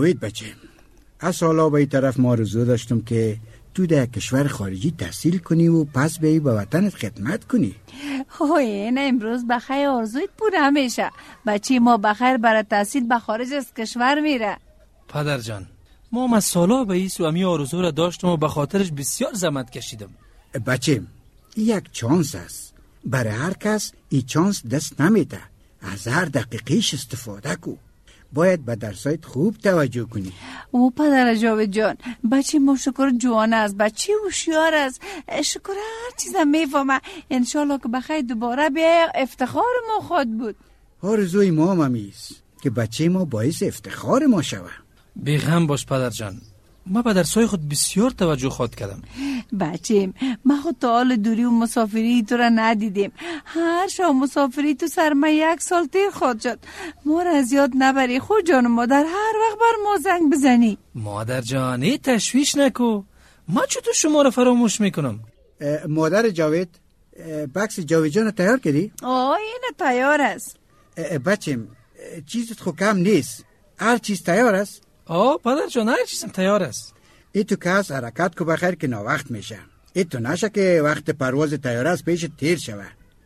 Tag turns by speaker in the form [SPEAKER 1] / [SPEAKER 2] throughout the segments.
[SPEAKER 1] جاوید بچه، از سالا به این طرف ما آرزو داشتم که تو در کشور خارجی تحصیل کنی و پس بیایی به وطنت خدمت کنی.
[SPEAKER 2] این امروز بخیر آرزویت پوره میشه. بچه ما بخیر برای تحصیل به خارج از کشور میره.
[SPEAKER 3] پدر جان، ما از سالا به ایسو امی آرزو را داشتم و به خاطرش بسیار زحمت کشیدم.
[SPEAKER 1] بچه، یک چانس است. برای هر کس این چانس دست نمیده. از هر دقیقیش استفاده کو. باید به درسایت خوب توجه کنی.
[SPEAKER 2] او پدر جاوید جان، بچه ما شکر جوان است، بچه هوشیار است، شکر هر چیزم میفهمه. انشالله که بخیر دوباره بیا، افتخار ما خود بود.
[SPEAKER 1] آرزوی ما هم همیست که بچه ما باعث افتخار ما شوه.
[SPEAKER 3] بیغم باش پدر جان، ما به درسای خود بسیار توجه خود کردم.
[SPEAKER 2] بچه ما خود تا حال دوری و مسافری تو را ندیدیم. هر شام مسافری تو سر ما 1 سال تیر خود شد. ما را از یاد نبری. خود جان مادر هر وقت بر ما زنگ بزنی.
[SPEAKER 3] مادر جان تشویش نکو، ما چطور شما را فراموش میکنم.
[SPEAKER 1] مادر جاوید، بکس جاوید جان تیار کردی؟
[SPEAKER 2] این تیار است.
[SPEAKER 1] بچه چیزت خو کم نیست، هر چیز تیار است.
[SPEAKER 3] پدر جان هر چیزم تیار است.
[SPEAKER 1] ای تو کس حرکت کو بخیر که ناوقت میشه. ای تو نشه که وقت پرواز تیار است پیش تیر شوه.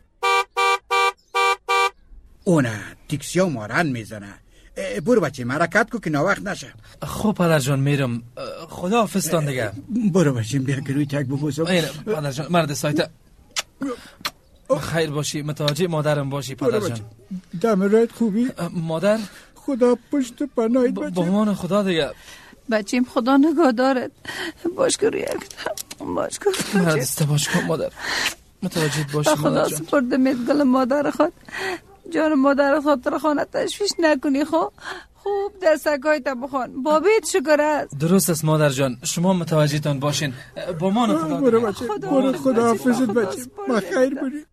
[SPEAKER 1] اونه تیکسیا مارن میزنه. برو بچه حرکت کو که ناوقت نشه.
[SPEAKER 3] خب پدر جان میرم. خدا حافظ تان دیگه.
[SPEAKER 1] برو بچه بیا که روی تک ببوسم.
[SPEAKER 3] پدر جان مرد سایت خیر باشی، متوجه مادرم باشی پدر جان.
[SPEAKER 1] دم رایت خوبی؟
[SPEAKER 3] مادر
[SPEAKER 1] خدا پشت پناهید بچه.
[SPEAKER 3] با امان خدا دیگه.
[SPEAKER 2] بچیم خدا نگهدارت. باش که روی اکتم باش که
[SPEAKER 3] دست باش کن مادر. متوجه باشی مادر جان.
[SPEAKER 2] خدا سپردمت گل مادر خود. جان مادر خود را خانه تشویش نکنی. خوب دستکای تا بخون. بابیت شکر است.
[SPEAKER 3] درست است مادر جان، شما متوجه تان باشین. با امان خدا.
[SPEAKER 1] برو بچه، برو خدا حافظت بچه. ما خیر بری.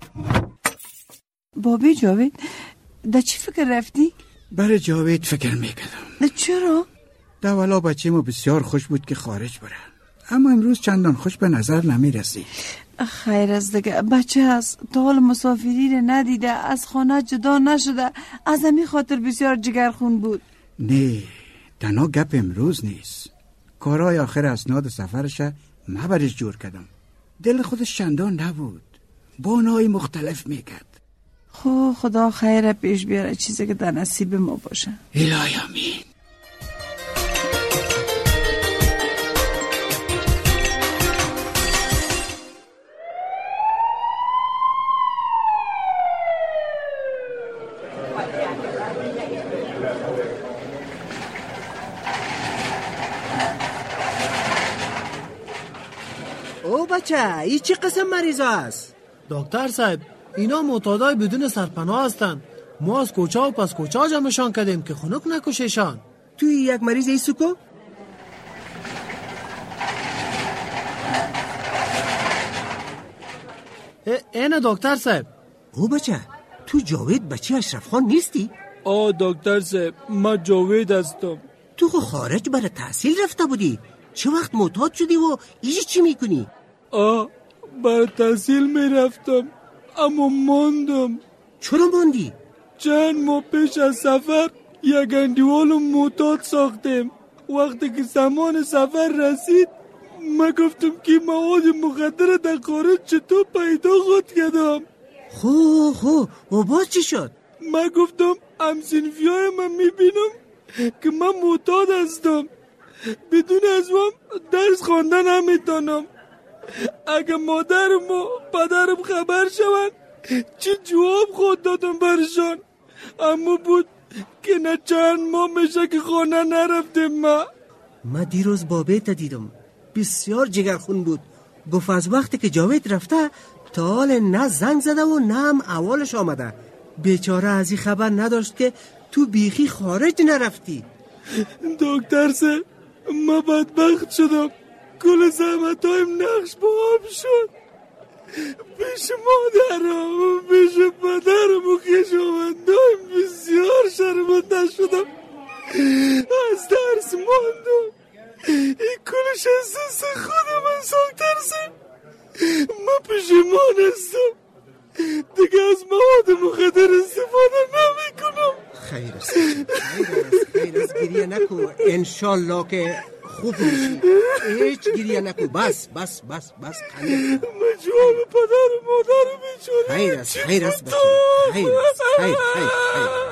[SPEAKER 2] بابی جاوید در چی فکر رفتی؟
[SPEAKER 1] برای جاوید فکر میکردم.
[SPEAKER 2] چرا؟
[SPEAKER 1] دولا بچه ما بسیار خوش بود که خارج بره، اما امروز چندان خوش به نظر نمیرسی.
[SPEAKER 2] خیر از دیگه بچه هست، تا حال مسافری رو ندیده، از خانه جدا نشده، از همین خاطر بسیار جگرخون بود.
[SPEAKER 1] نه تنها گپ امروز نیست، کارهای آخر اسناد سفرش ما برش جور کردم. دل خودش چندان نبود، بانای مختلف میکرد.
[SPEAKER 2] خدا خیر پیش بیاره، چیزی که در نصیب ما باشه.
[SPEAKER 1] الهی آمین.
[SPEAKER 4] او بچه این چی قسم مریض است؟
[SPEAKER 5] دکتر صاحب اینا معتادای بدون سرپناه هستن. ما از کوچه و پس کوچه جمعشان کردیم که خنک نکششان.
[SPEAKER 4] توی یک مریض ایسو کو؟
[SPEAKER 5] اینه دکتر صاحب.
[SPEAKER 4] او بچه تو جاوید بچه اشرف خان نیستی؟
[SPEAKER 3] دکتر صاحب ما جاوید هستم.
[SPEAKER 4] تو خارج برای تحصیل رفته بودی، چه وقت معتاد شدی و ایجی چی میکنی؟
[SPEAKER 3] برای تحصیل میرفتم اما ماندم.
[SPEAKER 4] چرا ماندی؟
[SPEAKER 3] چند ماه پیش از سفر یک اندیوال معتاد ساختیم. وقتی که زمان سفر رسید ما گفتم که مواد مخدر در خارج چطور پیدا خود کردم.
[SPEAKER 4] و باز چی شد؟
[SPEAKER 3] ما گفتم همسنفی های من میبینم که من معتاد هستم، بدون از من درس خواندن نمیتونم. اگه مادرم و پدرم خبر شوند چی جواب خود دادم برشان. اما بود که نه چند ماه میشه که خانه نرفتیم.
[SPEAKER 4] ما دیروز بابیت دیدم، بسیار جگرخون بود. گفت از وقتی که جاوید رفته تا حال نه زنگ زده و نه هم اولش آمده. بیچاره از این خبر نداشت که تو بیخی خارج نرفتی.
[SPEAKER 3] دکتر صاحب ما بدبخت شدم، کل زحمتایم نقش با آب شد. پیش مادرم و پیش پدرم و خویشاوندایم بسیار شرمنده شدم. از درس ماندم. این کلش از دست خودم از دکتر صاحب. ما پشیمان هستم، دیگه از مواد مخدر استفاده نمی کنم.
[SPEAKER 4] خیر است گریه نکو، انشالله که خوب میشی. هیچ گریه نکو. بس خنده.
[SPEAKER 3] من جواب پدر و مادر بیچاره.
[SPEAKER 4] خیر است بچه. خیر.